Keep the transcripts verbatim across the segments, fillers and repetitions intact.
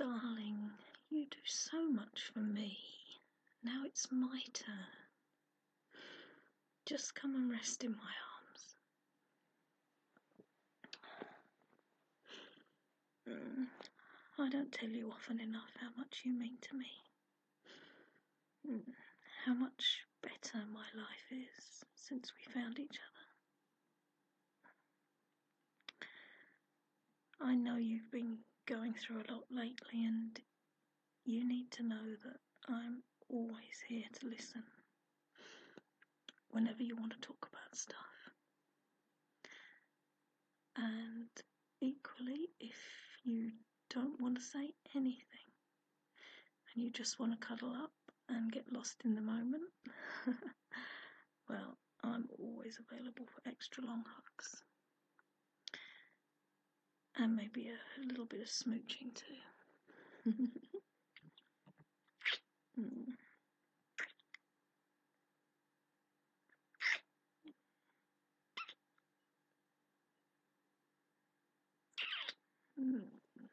Darling, you do so much for me. Now it's my turn. Just come and rest in my arms. Mm, I don't tell you often enough how much you mean to me. Mm, how much better my life is since we found each other. I know you've been going through a lot lately, and you need to know that I'm always here to listen whenever you want to talk about stuff. And equally, if you don't want to say anything and you just want to cuddle up and get lost in the moment, well, I'm always available for extra long hugs. And maybe a little bit of smooching too. mm. Mm.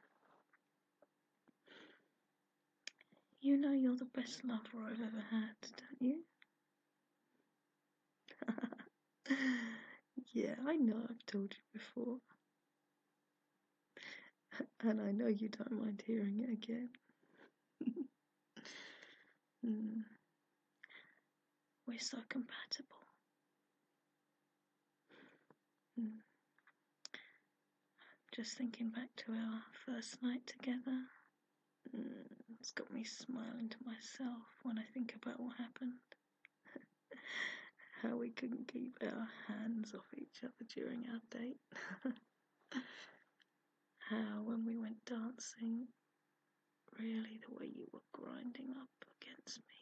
You know you're the best lover I've ever had, don't you? Yeah, I know I've told you before. And I know you don't mind hearing it again. mm. We're so compatible. Mm. Just thinking back to our first night together, mm, it's got me smiling to myself when I think about what happened. How we couldn't keep our hands off each other during our date. How when we went dancing, really the way you were grinding up against me.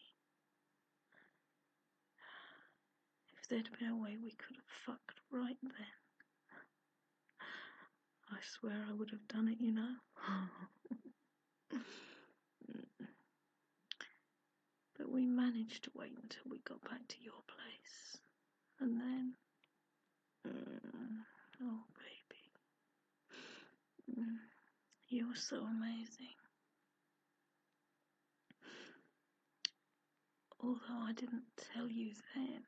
If there'd been a way we could have fucked right then, I swear I would have done it, you know. But we managed to wait until we got back to your place. And then, mm, oh baby, mm, you were so amazing. Although I didn't tell you then,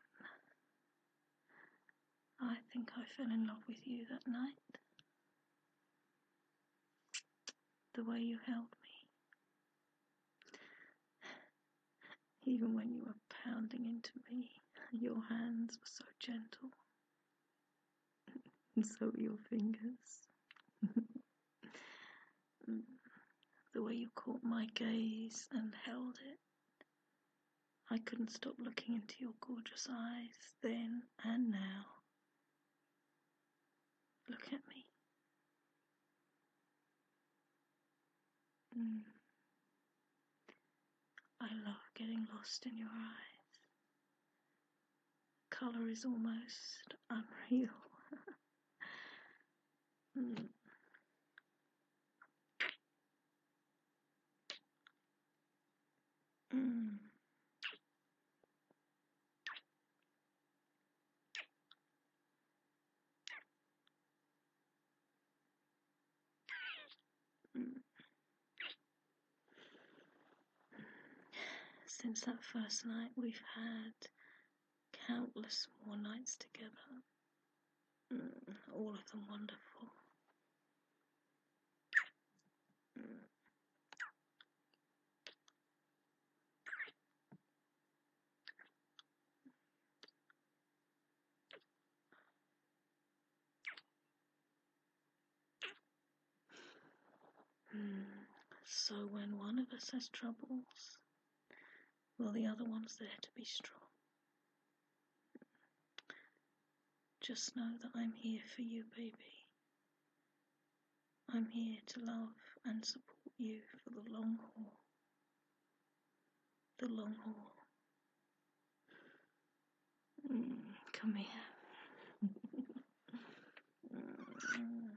I think I fell in love with you that night. The way you held me. Even when you were pounding into me, your hands were so gentle. And so were your fingers. The way you caught my gaze and held it. I couldn't stop looking into your gorgeous eyes then and now. Look at me. Mm. I love getting lost in your eyes. Colour is almost unreal. mm. Mm. Mm. Since that first night, we've had countless more nights together. Mm. All of them wonderful. Mm. Mm. So when one of us has troubles, well, the other one's there to be strong. Just know that I'm here for you, baby. I'm here to love and support you for the long haul. The long haul. Mm, come here. mm.